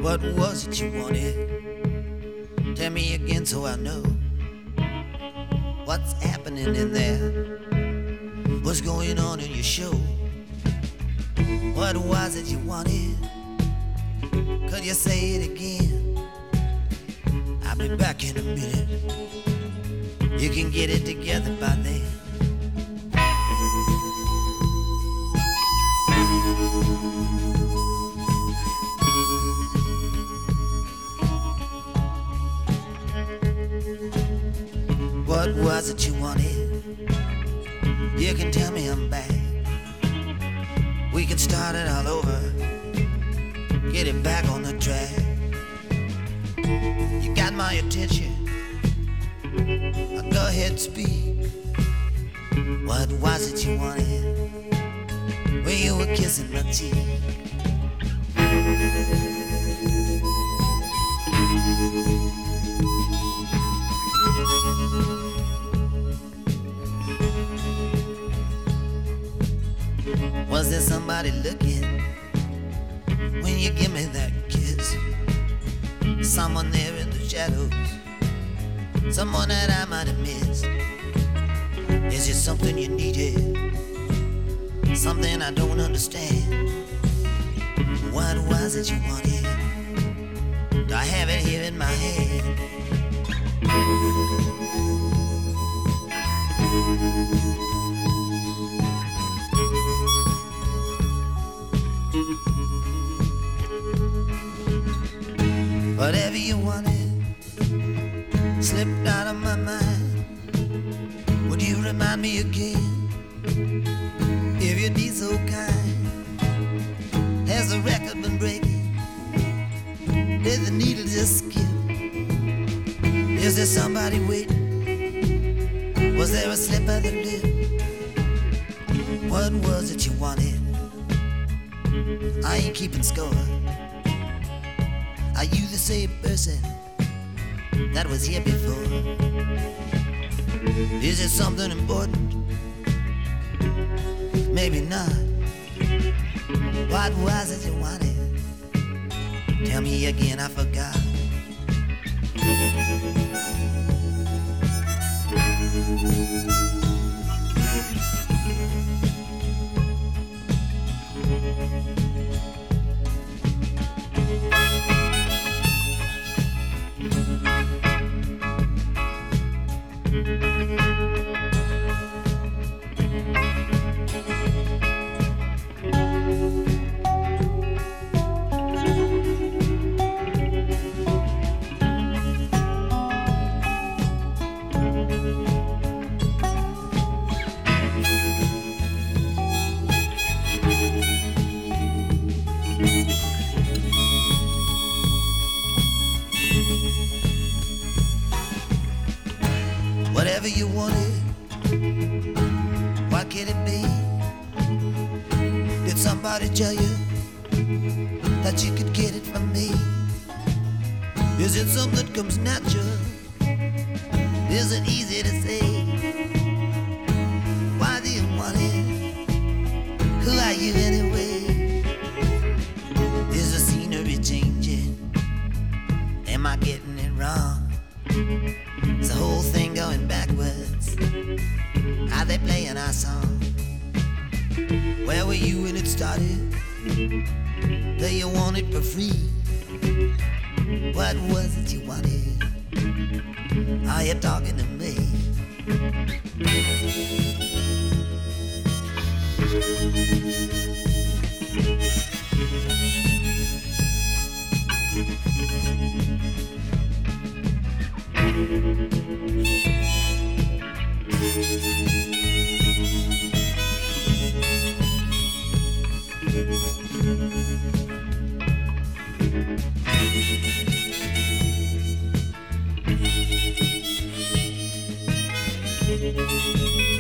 What was it you wanted? Tell me again so I know what's happening in there. What's going on in your show? What was it you wanted? Could you say it again? I'll be back in a minute. You can get it together by then. What was it you wanted? You can tell me I'm back. We can start it all over. Get it back on the track. You got my attention. Go ahead, speak. What was it you wanted? When you were kissing my cheek. Was there somebody looking when you give me that kiss? Someone there in the shadows, someone that I might have missed. Is it something you needed? Something I don't understand. What was it you wanted? Do I have it here in my head? Whatever you wanted slipped out of my mind. Would you remind me again, if you'd be so kind? Has the record been breaking? Did the needle just skip? Is there somebody waiting? Was there a slip of the lip? What was it you wanted? I ain't keeping score. Are you the same person that was here before? Is it something important? Maybe not. What was it you wanted? Tell me again, I forgot. Whatever you wanted, what can it be? Did somebody tell you that you could get it from me? Is it something that comes natural? Is it easy to say? Why do you want it? Who are you anyway? Is the scenery changing? Am I getting it wrong? Is the whole thing going backwards? Are they playing our song? Where were you when it started? Do you want it for free? What was it you wanted? Are you talking to me? Thank you.